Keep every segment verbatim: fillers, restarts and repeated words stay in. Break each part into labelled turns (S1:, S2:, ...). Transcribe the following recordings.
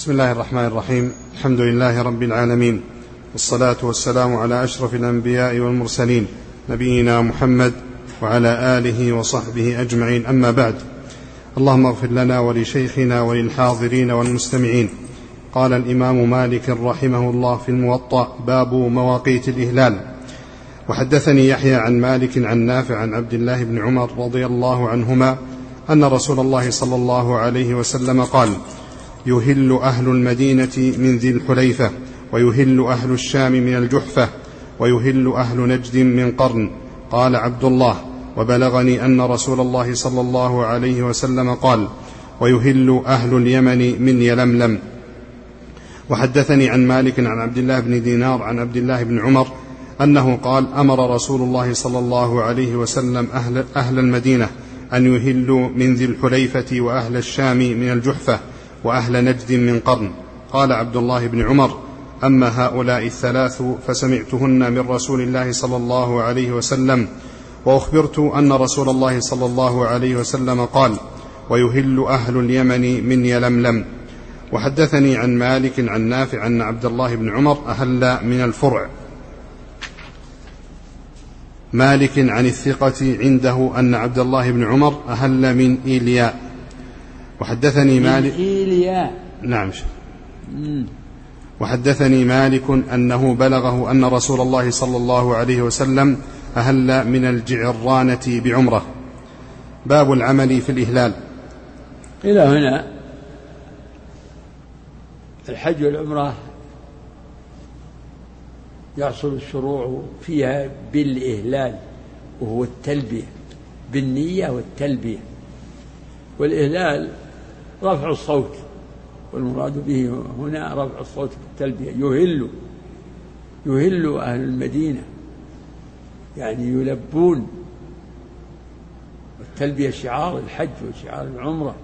S1: بسم الله الرحمن الرحيم. الحمد لله رب العالمين، والصلاة والسلام على أشرف الأنبياء والمرسلين، نبينا محمد وعلى آله وصحبه أجمعين، أما بعد. اللهم اغفر لنا ولشيخنا وللحاضرين والمستمعين. قال الإمام مالك رحمه الله في الموطأ: باب مواقيت الإهلال. وحدثني يحيى عن مالك عن نافع عن عبد الله بن عمر رضي الله عنهما أن رسول الله صلى الله عليه وسلم قال: يهل أهل المدينة من ذي الحليفة، ويهل أهل الشام من الجحفة، ويهل أهل نجد من قرن. قال عبد الله: وبلغني أن رسول الله صلى الله عليه وسلم قال: ويهل أهل اليمن من يلملم. وحدثني عن مالك عن عبد الله بن دينار عن عبد الله بن عمر أنه قال: أمر رسول الله صلى الله عليه وسلم أهل, أهل المدينة أن يهلوا من ذي الحليفة، وأهل الشام من الجحفة، وأهل نجد من قرن. قال عبد الله بن عمر: أما هؤلاء الثلاث فسمعتهن من رسول الله صلى الله عليه وسلم، وأخبرت أن رسول الله صلى الله عليه وسلم قال: ويهل أهل اليمن من يلملم. وحدثني عن مالك عن نافع أن عبد الله بن عمر أهل من الفرع. مالك عن الثقة عنده أن عبد الله بن عمر أهل من إيلياء. وحدثني مالك
S2: إيلياء.
S1: نعم. وحدثني مالك أنه بلغه أن رسول الله صلى الله عليه وسلم أهل من الجعرانة بعمرة. باب العمل في الإهلال.
S2: إلى هنا الحج والعمرة يحصل الشروع فيها بالإهلال، وهو التلبية، بالنية والتلبية. والإهلال رفع الصوت، والمراد به هنا رفع الصوت بالتلبية. يهل يهل أهل المدينة، يعني يلبون، والتلبية شعار الحج وشعار العمرة.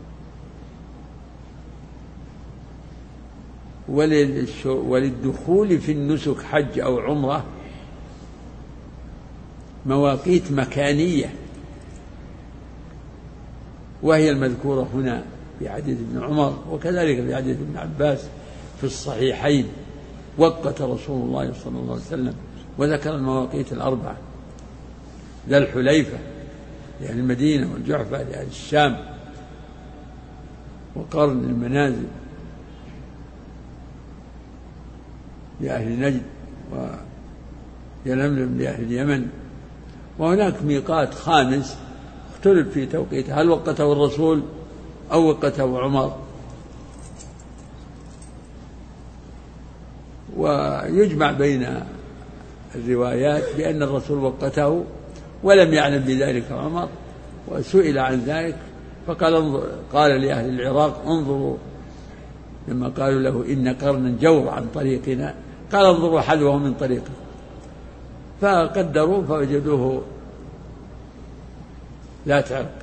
S2: وللدخول في النسك حج أو عمرة مواقيت مكانية، وهي المذكورة هنا في حديث ابن عمر، وكذلك في حديث ابن عباس في الصحيحين. وقت رسول الله صلى الله عليه وسلم وذكر المواقيت الأربعة: ذا الحليفة لأهل المدينة، والجحفة لأهل الشام، وقرن المنازل لأهل نجد، ويلملم لأهل اليمن. وهناك ميقات خامس اختلف في توقيته، هل وقته الرسول أو وقته عمر؟ ويجمع بين الروايات بأن الرسول وقته ولم يعلم بذلك عمر، وسئل عن ذلك فقال قال لأهل العراق: انظروا، لما قالوا له إن قرنا جور عن طريقنا، قال: انظروا حذوه من طريقه. فقدروا فوجدوه لا تعرق،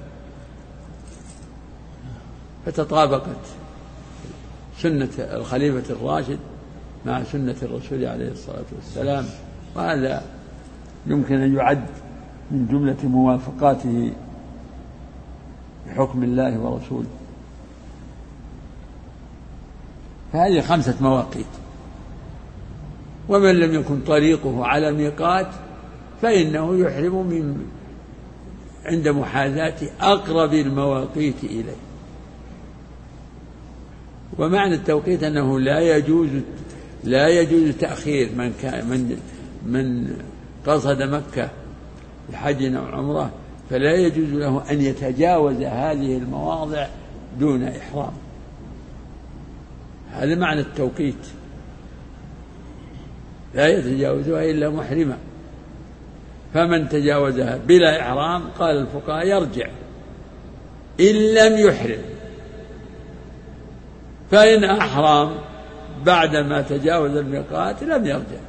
S2: فتطابقت سنة الخليفة الراشد مع سنة الرسول عليه الصلاة والسلام. وهذا يمكن أن يعد من جملة موافقاته بحكم الله ورسوله. فهذه خمسة مواقيت. ومن لم يكن طريقه على ميقات فإنه يحرم من عند محاذاة أقرب المواقيت إليه. ومعنى التوقيت أنه لا يجوز لا يجوز تأخير من كان من من قصد مكة لحج أو عمرة، فلا يجوز له أن يتجاوز هذه المواضع دون إحرام. هذا معنى التوقيت، لا يتجاوزها إلا محرما. فمن تجاوزها بلا إحرام قال الفقهاء يرجع إن لم يحرم، فإن أحرم بعدما تجاوز الميقات لم يرجع.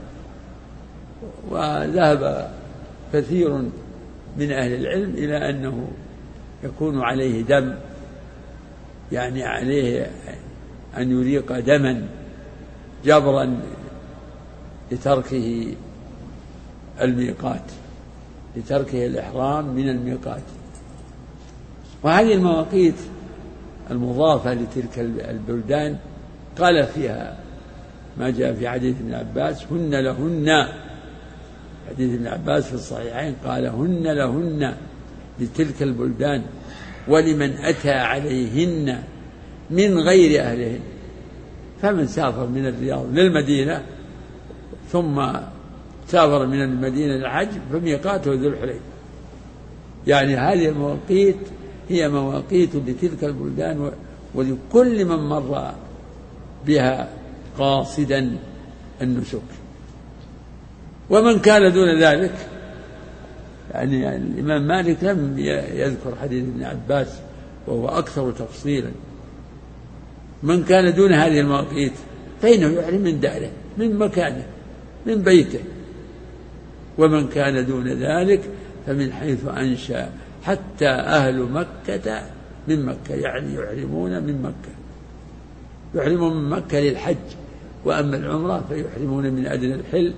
S2: وذهب كثير من أهل العلم إلى أنه يكون عليه دم، يعني عليه أن يريق دما جبرا لتركه الميقات، لتركه الإحرام من الميقات. وهذه المواقيت المضافة لتلك البلدان قال فيها ما جاء في حديث ابن عباس هن لهن، حديث ابن عباس في الصحيحين قال هن لهن لتلك البلدان ولمن أتى عليهن من غير أهلهن. فمن سافر من الرياض للمدينة ثم سافر من المدينة للحج فميقاته ذو الحليفة. يعني هذه المواقيت هي مواقيت لتلك البلدان ولكل من مر بها قاصدا النسك. ومن كان دون ذلك يعني الإمام مالك لم يذكر حديث ابن عباس وهو أكثر تفصيلا. من كان دون هذه المواقيت فإنه يحرم من داره من مكانه من بيته. ومن كان دون ذلك فمن حيث أنشأ حتى أهل مكة من مكة، يعني يحرمون من مكة، يحرمون من مكة للحج. وأما العمرة فيحرمون من أدنى الحل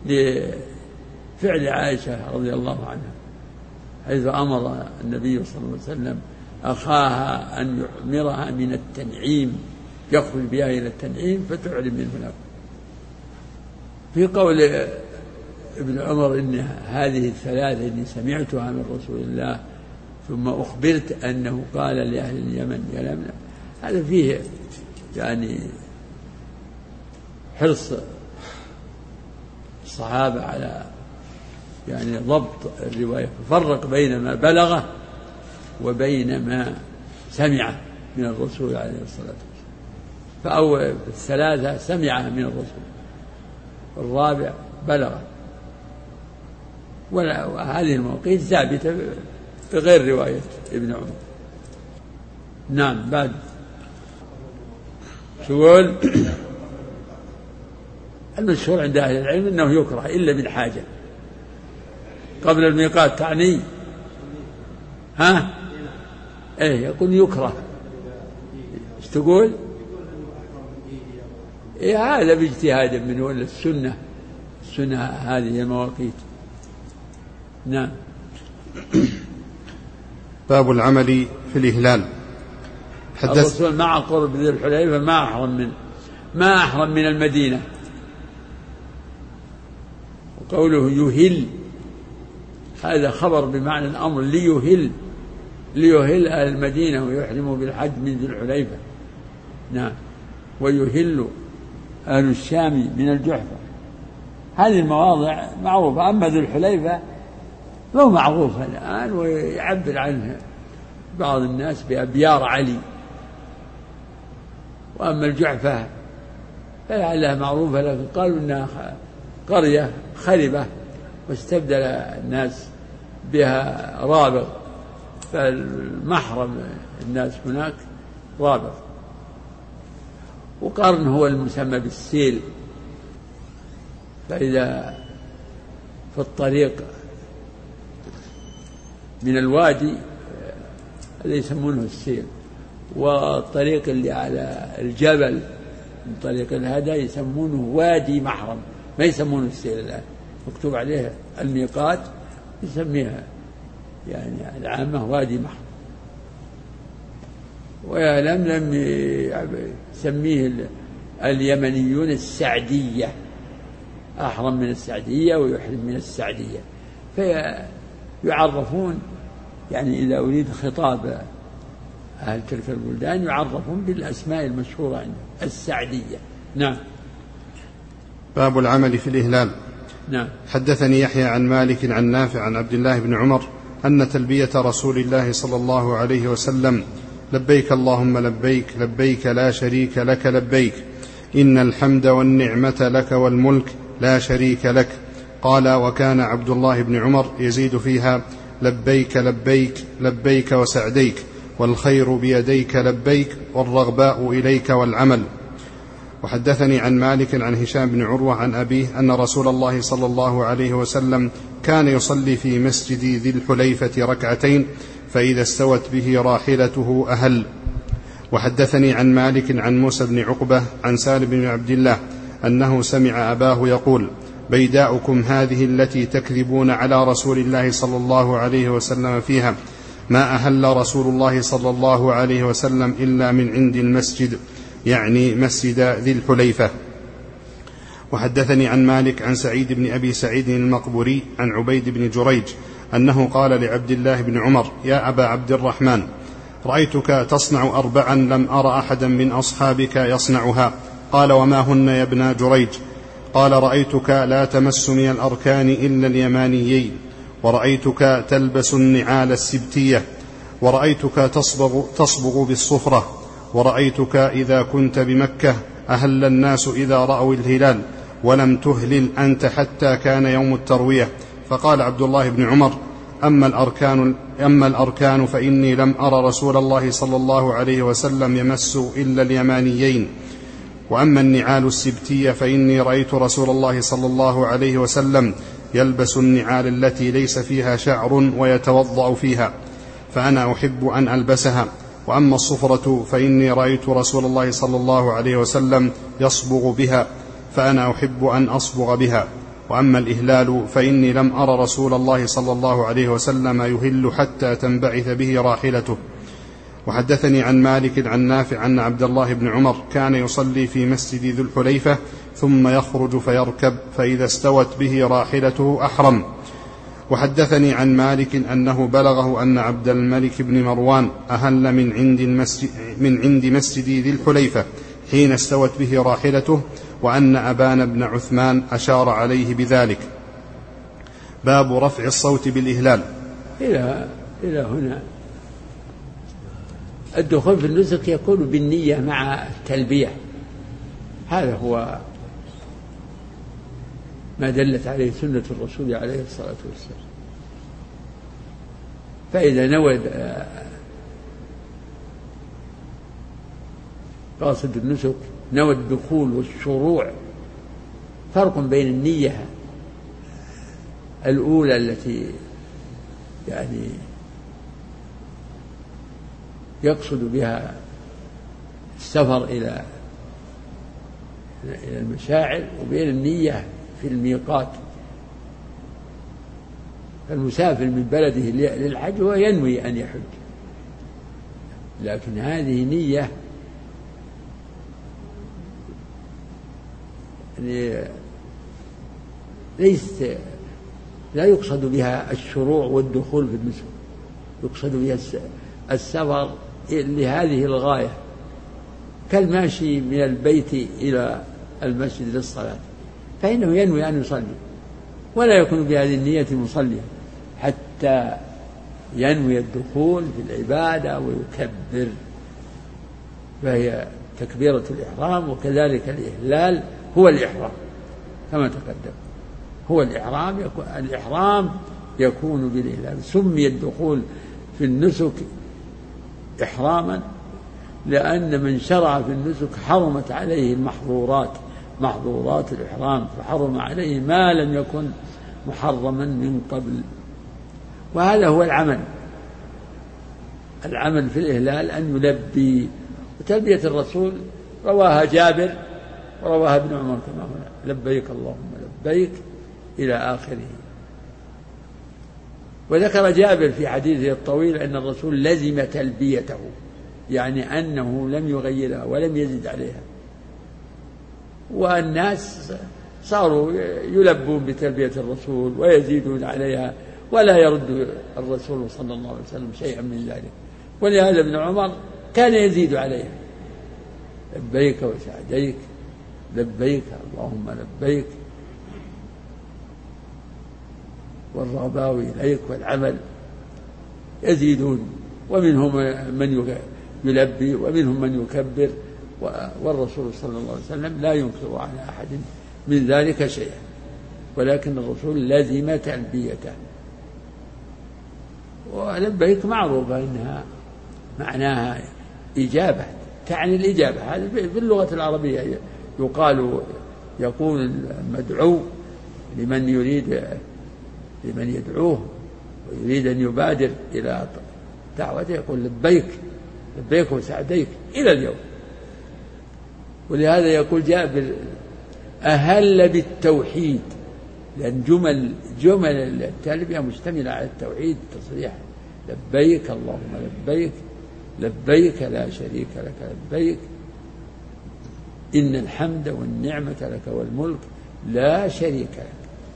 S2: لفعل عائشة رضي الله عنها، حيث أمر النبي صلى الله عليه وسلم أخاها أن يعمرها من التنعيم، يخرج بها إلى التنعيم فتحرم من هناك. في قول ابن عمر إن هذه الثلاثة إني سمعتها من رسول الله ثم أخبرت أنه قال لأهل اليمن يا لمن، هذا فيه يعني حرص الصحابة على يعني ضبط الرواية، فرق بين ما بلغه وبين ما سمع من الرسول عليه الصلاة والسلام. فأول الثلاثة سمعها من الرسول، والرابع بلغه. وهذه المواقيت ثابتة بغير رواية ابن عمر. نعم. بعد شغل المشهور عند أهل العلم أنه يكره إلا من حاجة قبل الميقات. تعني ها ايه يقول يكره. ايش تقول؟ إيه هذا باجتهاد منه ولا السنة؟ السنة هذه المواقيت. نعم.
S1: باب العمل في الإهلال.
S2: حدث الرسول مع قرب ذي الحليفة ما أحرم من ما أحرم من المدينة. وقوله يهل هذا خبر بمعنى الأمر، ليهل ليهل أهل المدينة ويحرموا بالحج من ذي الحليفة. نعم. ويهل أهل الشام من الجحفة. هذه المواضع معروفة. أما ذي الحليفة فهو معروف الآن ويعبر عنه بعض الناس بأبيار علي. وأما الجحفة فلعلها معروفة، لكن قالوا إنها قرية خربة واستبدل الناس بها رابغ، فالمحرم الناس هناك رابغ. وقرن هو المسمى بالسيل، فإذا في الطريق من الوادي هذا يسمونه السيل، والطريق اللي على الجبل من طريق الهدى يسمونه وادي محرم، ما يسمونه السيل الآن، مكتوب عليه الميقات يسميها يعني العامة وادي محرم. ويعلم لم يسميه اليمنيون السعدية، أحرم من السعدية ويحرم من السعدية، فيعرفون يعني إذا أريد خطاب أهل تلك البلدان يعرفون بالأسماء المشهورة عنه السعدية. نعم.
S1: باب العمل في الإهلال.
S2: نعم.
S1: حدثني يحيى عن مالك عن نافع عن عبد الله بن عمر أن تلبية رسول الله صلى الله عليه وسلم لبيك اللهم لبيك لبيك لا شريك لك لبيك إن الحمد والنعمة لك والملك لا شريك لك. قال وكان عبد الله بن عمر يزيد فيها لبيك لبيك لبيك وسعديك والخير بيديك لبيك والرغباء إليك والعمل. وحدثني عن مالك عن هشام بن عروة عن أبيه أن رسول الله صلى الله عليه وسلم كان يصلي في مسجد ذي الحليفة ركعتين فإذا استوت به راحلته أهل. وحدثني عن مالك عن موسى بن عقبة عن سالم بن عبد الله أنه سمع أباه يقول بيداؤكم هذه التي تكذبون على رسول الله صلى الله عليه وسلم فيها ما أهل رسول الله صلى الله عليه وسلم إلا من عند المسجد يعني مسجد ذي الحليفة. وحدثني عن مالك عن سعيد بن أبي سعيد المقبوري عن عبيد بن جريج أنه قال لعبد الله بن عمر: يا أبا عبد الرحمن، رأيتك تصنع أربعا لم أر أحدا من أصحابك يصنعها. قال: وما هن يا ابن جريج؟ قال: رأيتك لا تمس من الأركان إلا اليمانيين، ورأيتك تلبس النعال السبتية، ورأيتك تصبغ, تصبغ بالصفرة، ورأيتك إذا كنت بمكة أهل الناس إذا رأوا الهلال، ولم تهلل أنت حتى كان يوم التروية. فقال عبد الله بن عمر: أما الأركان, أما الأركان فإني لم أرى رسول الله صلى الله عليه وسلم يمس إلا اليمانيين، وأما النعال السبتية فإني رأيت رسول الله صلى الله عليه وسلم يلبس النعال التي ليس فيها شعر ويتوضأ فيها، فأنا أحب أن ألبسها. وأما الصفرة فإني رأيت رسول الله صلى الله عليه وسلم يصبغ بها، فأنا أحب أن أصبغ بها. وأما الإهلال فإني لم أرى رسول الله صلى الله عليه وسلم يهل حتى تنبعث به راحلته. وحدثني عن مالك عن نافع أن عبد الله بن عمر كان يصلي في مسجد ذي الحليفة ثم يخرج فيركب، فإذا استوت به راحلته أحرم. وحدثني عن مالك أنه بلغه أن عبد الملك بن مروان أهل من عند, المسجد من عند مسجد ذي الحليفة حين استوت به راحلته، وأن أبان بن عثمان أشار عليه بذلك. باب رفع الصوت بالإهلال.
S2: إلى إلى هنا الدخول في النسك يكون بالنية مع التلبية، هذا هو ما دلت عليه سنة الرسول عليه الصلاة والسلام. فإذا نوى قاصد النسك نوى الدخول والشروع، فرق بين النية الأولى التي يعني يقصد بها السفر إلى إلى المشاعر، وبين النية في الميقات. المسافر من بلده للحج هو ينوي أن يحج، لكن هذه نية يعني ليست لا يقصد بها الشروع والدخول في النسك، يقصد بها السفر لهذه الغاية، كالماشي من البيت إلى المسجد للصلاة، فإنه ينوي أن يصلي ولا يكون بهذه النية مصليا حتى ينوي الدخول في العبادة ويكبر، فهي تكبيرة الإحرام. وكذلك الإهلال هو الإحرام كما تقدم، هو الإحرام يكون الإحرام يكون بالإهلال. سمي الدخول في النسك إحراما لأن من شرع في النسك حرمت عليه المحظورات، محظورات الإحرام، فحرم عليه ما لم يكن محرما من قبل. وهذا هو العمل، العمل في الإهلال أن يلبي. وتلبية الرسول رواها جابر ورواها ابن عمر كما هنا: لبيك اللهم لبيك إلى آخره. وذكر جابر في حديثه الطويل أن الرسول لزم تلبيته، يعني أنه لم يغيرها ولم يزد عليها، والناس صاروا يلبون بتلبية الرسول ويزيدون عليها ولا يرد الرسول صلى الله عليه وسلم شيئا من ذلك. ولهذا ابن عمر كان يزيد عليها: لبيك وسعديك، لبيك اللهم لبيك، والرغباء إليك، والعمل يزيدون، ومنهم من يلبي ومنهم من يكبر، والرسول صلى الله عليه وسلم لا ينكر على أحد من ذلك شيئا، ولكن الرسول لزم تلبيته. ولبيك معروفة إنها معناها إجابة، تعني الإجابة. هذا في اللغة العربية يقال، يقول المدعو لمن يريد لمن يدعوه ويريد أن يبادر إلى دعوته يقول لبيك، لبيك وسعديك إلى اليوم. ولهذا يقول جابر: أهل بالتوحيد، لأن جمل جمل التلبية مشتملة على التوحيد تصريح: لبيك اللهم لبيك، لبيك لا شريك لك لبيك، إن الحمد والنعمة لك والملك لا شريك لك.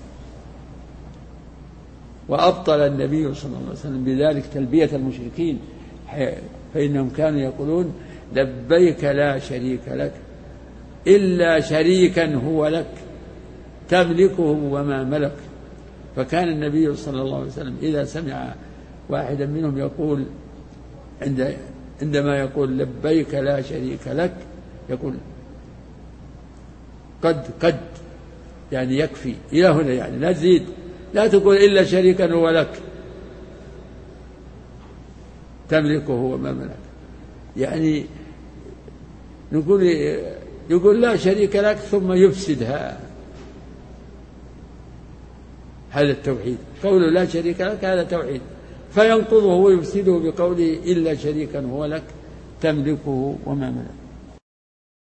S2: وأبطل النبي صلى الله عليه وسلم بذلك تلبية المشركين، فإنهم كانوا يقولون لبيك لا شريك لك إلا شريكا هو لك تملكه وما ملك. فكان النبي صلى الله عليه وسلم إذا سمع واحدا منهم يقول عند عندما يقول لبيك لا شريك لك يقول قد قد يعني يكفي إلى هنا، يعني لا تزيد، لا تقول إلا شريكا هو لك تملكه وما ملك. يعني نقول يقول لا شريك لك ثم يفسدها، هذا التوحيد. قوله لا شريك لك هذا توحيد، فينقضه ويفسده بقوله إلا شريكا هو لك تملكه وما ملك.